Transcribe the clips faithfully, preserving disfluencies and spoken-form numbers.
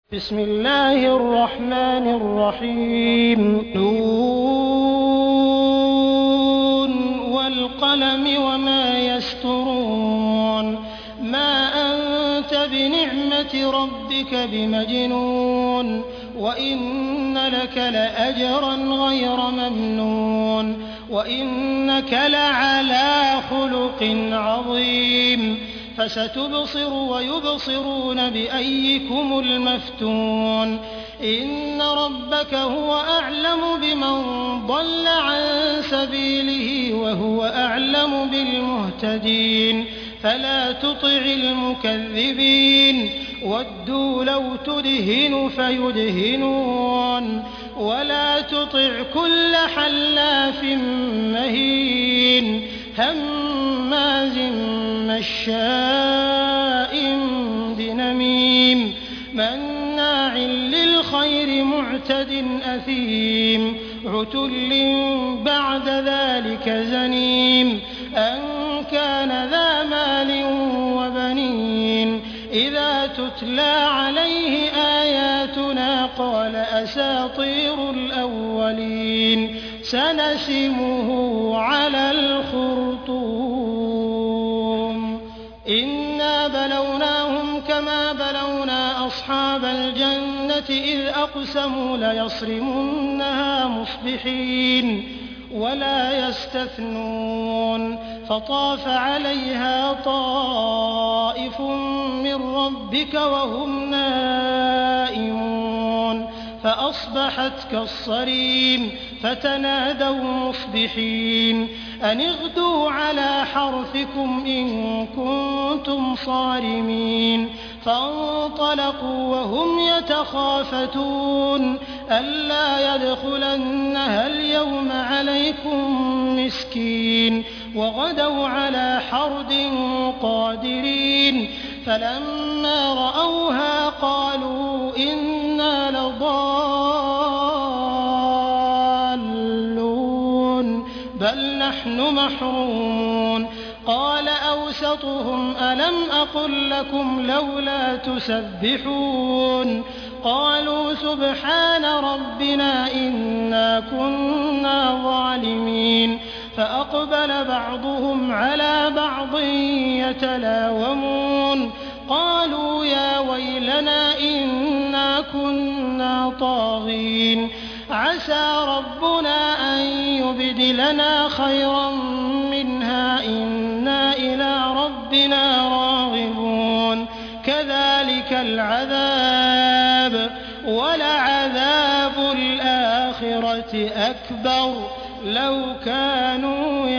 بسم الله الرحمن الرحيم نون والقلم وما يسطرون ما أنت بنعمة ربك بمجنون وإن لك لأجرا غير ممنون وإنك لعلى خلق عظيم فستبصر ويبصرون بأيكم المفتون إن ربك هو أعلم بمن ضل عن سبيله وهو أعلم بالمهتدين فلا تطع المكذبين ودوا لو تدهن فيدهنون ولا تطع كل حلاف مهين هماز مشاء بنميم مناع للخير معتد أثيم عتل بعد ذلك زنيم أن كان ذا مال وبنين إذا تتلى عليه آياتنا قال أساطير الأولين سنسمه على الخرطوم إنا بلوناهم كما بلونا أصحاب الجنة إذ أقسموا ليصرمنها مصبحين ولا يستثنون فطاف عليها طائف من ربك وهم نائمون فأصبحت كالصريم فتنادوا مصبحين أن اغدوا على حرثكم إن كنتم صارمين فانطلقوا وهم يتخافتون ألا يدخلنها اليوم عليكم مسكين وغدوا على حرد قادرين فلما رأوها قالوا إنا لضالون بل نحن محرومون قال أوسطهم ألم أقل لكم لولا تسبحون قالوا سبحان ربنا إنا كنا ظالمين فأقبل بعضهم على بعض يتلاومون قالوا يا ويلنا إنا كنا طاغين عسى ربنا أن يبدلنا خيرا منها إنا إلى ربنا راغبون كذلك العذاب ولعذاب الآخرة أكبر لو كانوا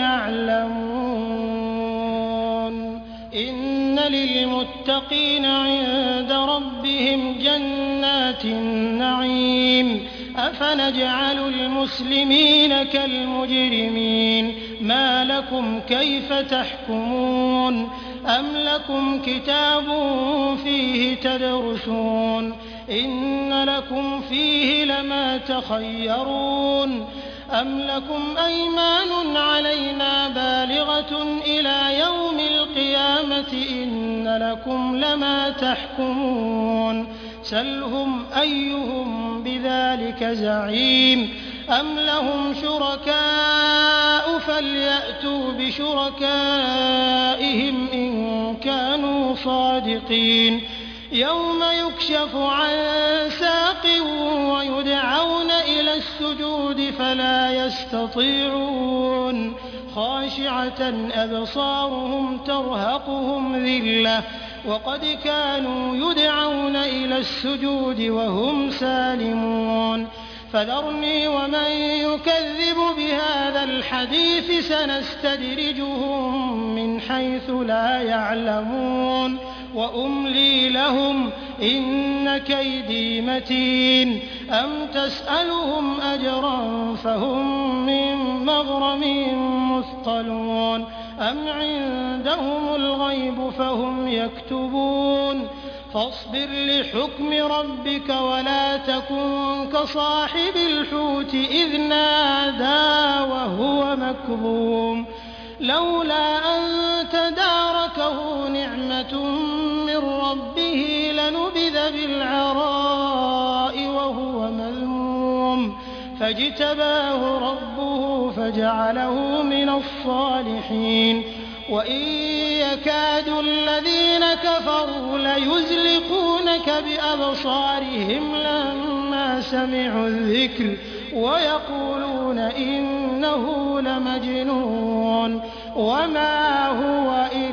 يعلمون إن للمتقين عند ربهم جنات النعيم أفنجعل المسلمين كالمجرمين ما لكم كيف تحكمون أم لكم كتاب فيه تدرسون إن لكم فيه لما تخيرون أم لكم أيمان علينا بالغة إلى يوم القيامة إن لكم لما تحكمون سلهم أيهم بذلك زعيم أم لهم شركاء فليأتوا بشركائهم إن كانوا صادقين يوم يكشف عن ساق ويدعون إلى السجود فلا يستطيعون خاشعة أبصارهم ترهقهم ذلة وقد كانوا يدعون إلى السجود وهم سالمون فذرني ومن يكذب بهذا الحديث سنستدرجهم من حيث لا يعلمون وأملي لهم إن كيدي متين أم تسألهم أجرا فهم من مغرم مثقلون أم عندهم الغيب فهم يكتبون فاصبر لحكم ربك ولا تكن كصاحب الحوت إذ نادى وهو مكظوم لولا أن تداركه نعمة من ربه لنبذ بالعراء فاجتباه ربه فجعله من الصالحين وإن يكاد الذين كفروا ليزلقونك بأبصارهم لما سمعوا الذكر ويقولون إنه لمجنون وما هو إلا